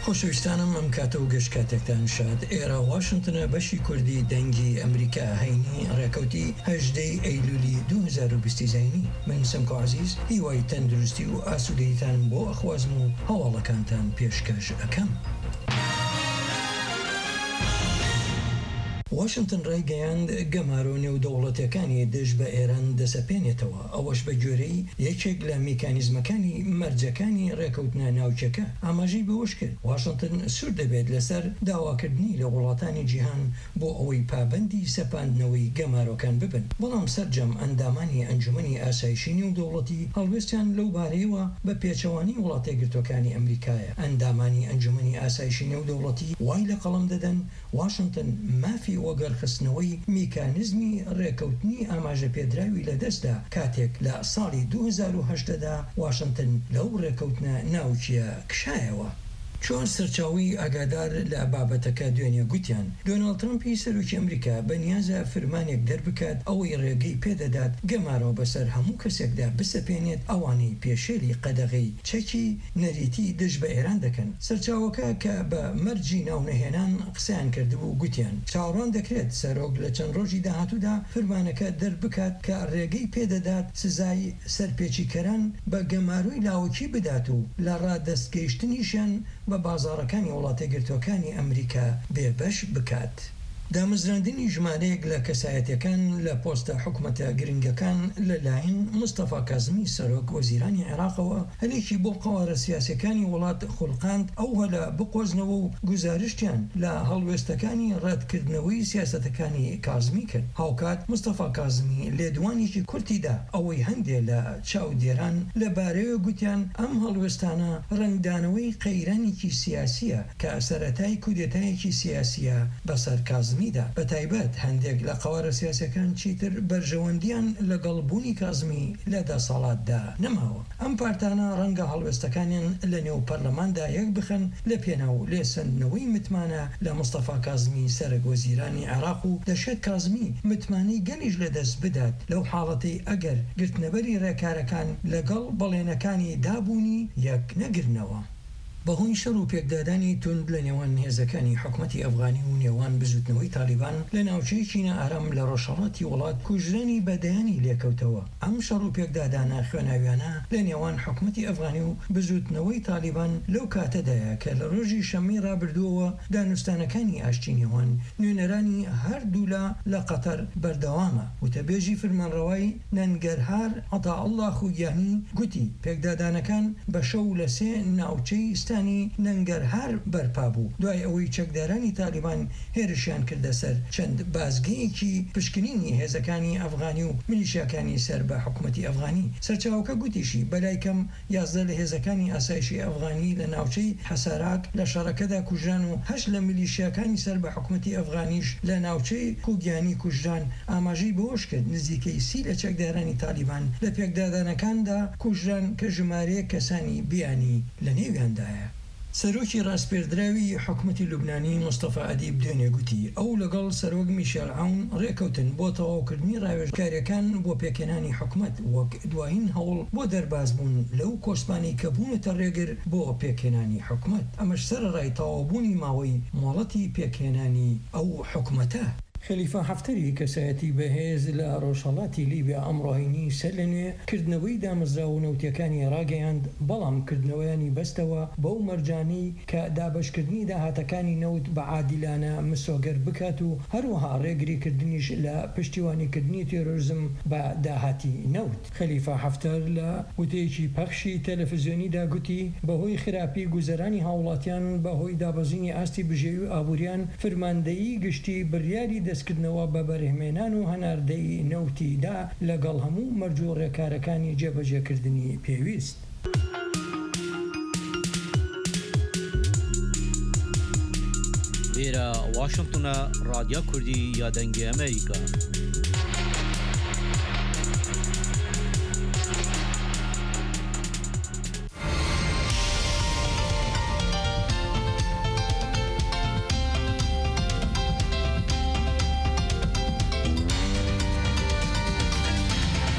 خۆشەویستانم ئەم کاتە و گەشت کاتێکتان شاد. ئێرە واشنتنە بەشی کوردی دەنگی ئەمریکا هەینی ڕێکەوتی 18 ئەیلولی 2020 زینی. من سمکۆ عزیز هیوای تەندروستی و ئاسوودەیتانم بۆ ئەخوازم و هەواڵەکانتان پێشکەش ئەەکەم. واشنتن ڕێگەیاند گەمارۆ نێودەوڵەتەکانی دژ بە ئێران دەسەپێنێتەوە، ئەوەش بە گوێرەی یەکێک لە میکانیزمەکانی مەرجەکانی ڕێکەوتنە ناوچەکە ئاماژەی بەوەش کرد واشنتن سوور دەبێت لەسەر داواکردنی لە وڵاتانی جیهان بۆ ئەوەی پابەندی سەپاندنەوەی گەمارۆکان ببن. بەڵام سەرجەم ئەندامانی ئەنجومەنی ئاسایشی نێودەوڵەتی هەڵوێستیان لەو بارەیەوە بە پێچەوانی وڵاتە یەکگرتووەکانی ئەمریکایە. ئەندامانی ئەنجومەنی ئاسایشی نێودەوڵەتی وای لە قەڵم دەدەن واشنتن مافی وەگەرخستنەوەی میکانیزمی ڕێکەوتنی ئاماژە پێدراوی لەدەستدا کاتێک لە ساڵی 2008دا واشنتن لەو ڕێکەوتنە ناوچیە کشایەوە. چۆن سەرچاوی ئاگادار لە بابەتەکە دوێنێ گوتیان دۆناڵد ترامپی سەرۆکی ئەمریکا بەنیازە فرمانێک دەربکات ئەوەی ڕێگەی پێدەدات گەمارەوە بەسەر هەموو کەسێکدا بسەپێنێت ئەوانەی پێشێلی قەدەغی چەکی نەریتی دژ بە ئێران دەکەن. سەرچاوەکە کە بە مەرجی ناونەهێنان قسەیان کردبوو گوتیان چاوەڕوان دەکرێت سەرۆک لە چەند ڕۆژی داهاتوودا فرمانەکە دەربکات کە ڕێگەی پێدەدات سزای سەرپێچیکەران بە گەماروی لاوەکی بدات و لە ڕادەستگەیشتنیشیان بە بازاڕەکانی وڵاتە یەکگرتووەکانی ئەمریکا بێبەش بکات. دامەزراندنی ژمارەیەک لە کەسایەتەکان لە پۆستە حکومەتە گرنگەکان لەلایەن مستەفا کازمی سەرۆک وەزیرانی عێراقەوە هەلێکی بۆ قەوارە سیاسەکانی وڵات خوڵقاند ئەو هەلە بقۆزنەوە و گوزارشتیان لە هەڵوێستەکانی ڕەتکردنەوەی سیاسەتەکانی کازمی کرد. هاوکات مستەفا کازمی لێدوانێکی کورتیدا ئەوەی هەندێ لە چاودێران لەبارەیە گوتیان ئەم هەڵوێستانە ڕنگدانەوەی قەیرانێکی سیاسیە کە سەرەتای کودێتایەکی سیاسیە بەسەر کازمی بە تایبەت هەندێک لە قەوارە سیاسەکان چیتر بەرژەوەندیان لەگەڵبوونی کازمی لە دەسەڵاتدا نەماوە. ئەم پارتانە ڕەنگە هەڵوێستەکانیان لە نێو پەرلەماندا یەک بخەن لە پێناو لێسەندنەوەی متمانە لە مستەفا کازمی سەرۆک وەزیرانی عێراق و دەشێت کازمی متمانەی گەلیش لەدەست بدات لەو حاڵەتەی ئەگەر گرتنەبەری ڕێکارەکان لەگەڵ بەڵێنەکانی دابوونی یەک نەگرنەوە. بەهۆی شەڕ و پێکدادانی تند لە نێوان هێزەکانی حکومەتی ئەفغانی و نێوان بزوتنەوەی تالیبان لە ناوچەیەکی نەئارام لە ڕۆژهەڵاتی وڵات کوژرانی بەدەیانی لێکەوتەوە. ئەم شەڕ و پێکدادانە خوێناویانە لە نێوان حکومەتی ئەفغانی و بزوتنەوەی تالیبان لەو کاتەدایە کە لە ڕۆژی شەمەی ڕابردووەوە دانوستانەکانی ئاشتی نێوان نوێنەرانی هەردوولا لە قەتەر بەردەوامە. وتەبێژی فرمانڕەوای نەنگەرهار عەتاءالله خوگیانی گوتی پێکدادانەکان بە شەو لە سێ ناوچەی نەنگەرهار بەرپا بوو دوای ئەوەی چەکدارانی تالیبان هێرشیان کردە سەر چەند بازگەیەکی پشکنینی هێزەکانی ئەفغانی و میلیشیاکانی سەر بە حکومەتی ئەفغانی. سەرچاوەکە گوتیشی بەلایکەم 11 لە هێزەکانی ئاسایشی ئەفغانی لە ناوچەی حەساراک لە شەڕەکەدا کوژران و 8 لە میلیشیاکانی سەر بە حکومەتی ئەفغانیش لە ناوچەی خوگیانی کوژران. ئاماژەی بەوەش کرد نزیکەی 30 لە چەکدارانی تالیبان لە پێکدادانەکاندا کوژران کە ژمارەیە کەسانی بیانی لە نێویاندایە. سەرۆکی ڕاستپێردراوی حکومەتی لوبنانی مستەفا ئەدیب دوێنێ گوتی ئەو لەگەڵ سەرۆک میشێل عەون ڕێکەوتن بۆ تەواوکردنی ڕاوێژکاریەکان بۆ پێکێنانی حکومەت وەک دوایین هەوڵ بۆ دەربازبوون لەو کۆسپانەی کە بوونەتە ڕێگر بۆ پێکێنانی حکومەت. ئەمەش سەرەڕای تەواوبوونی ماوەی مۆڵەتی پێکێنانی ئەو حکومەتە. خلیفە حەفتەری کەسایەتی بەهێز لە ڕۆژهەڵاتی لیبیا ئەمڕۆهینی سەر لە نوێ کردنەوەی دامەزراوە نەوتیەکانی ڕاگەیاند، بەڵام کردنەوەیانی بەستەوە بەو مەرجانی کە دابشکردنی داهاتەکانی نەوت بە عادیلانە مسۆگەر بکات و هەروەها ڕێگریکردنیش لە پشتیوانیکردنی تێرۆریزم بە داهاتی نەوت. خلیفە حەفتەر لە وتەیەکی پەخشی تەلەڤیزیۆنیدا گوتی بەهۆی خراپی گوزەرانی هاوڵاتیان بەهۆی دابەزینی ئاستی بژێوی و ئابووریان فرماندەیی گشتی بڕیاری دەستکردنەوە بە بەرهێمێنان و هەناردەی نەوتیدا لەگەڵ هەموو مەرج و ڕێکارەکانی جێبەجێکردنی پێویست. لێرە واشنتنە ڕادیۆ کوردی یا دەنگی ئەمریکا.